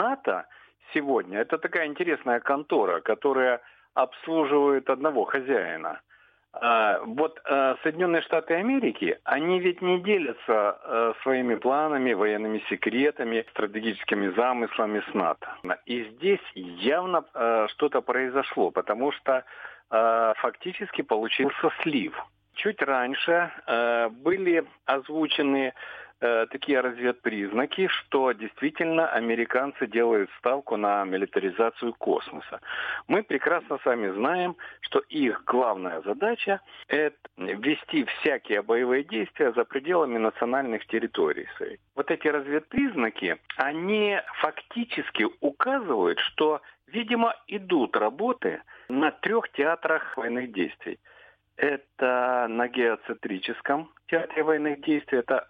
НАТО сегодня это такая интересная контора, которая обслуживает одного хозяина. Соединенные Штаты Америки, они ведь не делятся своими планами, военными секретами, стратегическими замыслами с НАТО. И здесь явно что-то произошло, потому что фактически получился слив. Чуть раньше были озвучены такие разведпризнаки, что действительно американцы делают ставку на милитаризацию космоса. Мы прекрасно сами знаем, что их главная задача – это вести всякие боевые действия за пределами национальных территорий своих. Вот эти разведпризнаки, они фактически указывают, что, видимо, идут работы на 3 театрах военных действий. Это на геоцентрическом театре военных действий, это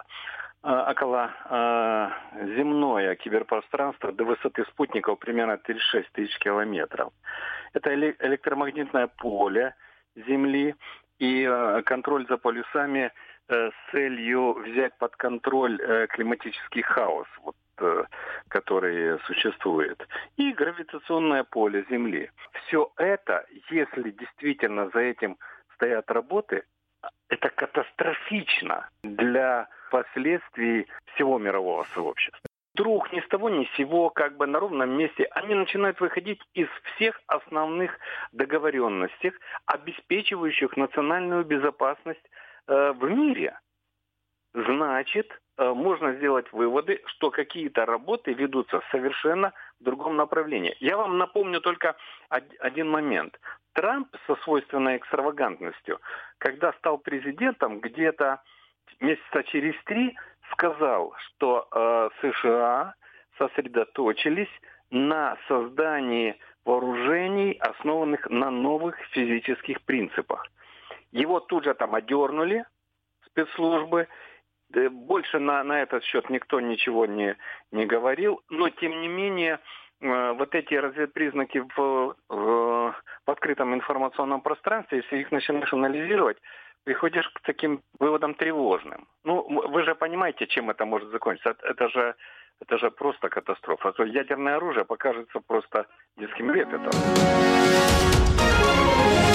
околоземное киберпространство до высоты спутников примерно 36 тысяч километров. Это электромагнитное поле Земли и контроль за полюсами с целью взять под контроль климатический хаос, который существует, и гравитационное поле Земли. Все это, если действительно за этим стоят работы, это катастрофично для последствий всего мирового сообщества. Вдруг ни с того ни с сего, на ровном месте, они начинают выходить из всех основных договоренностей, обеспечивающих национальную безопасность в мире. Значит, можно сделать выводы, что какие-то работы ведутся совершенно в другом направлении. Я вам напомню только один момент. Трамп со свойственной экстравагантностью, когда стал президентом, где-то месяца через 3 сказал, что США сосредоточились на создании вооружений, основанных на новых физических принципах. Его тут же одернули спецслужбы. Больше на этот счет никто ничего не говорил, но тем не менее вот эти разведпризнаки в открытом информационном пространстве, если их начинаешь анализировать, приходишь к таким выводам тревожным. Вы же понимаете, чем это может закончиться. Это же просто катастрофа. А то ядерное оружие покажется просто детским лепетом.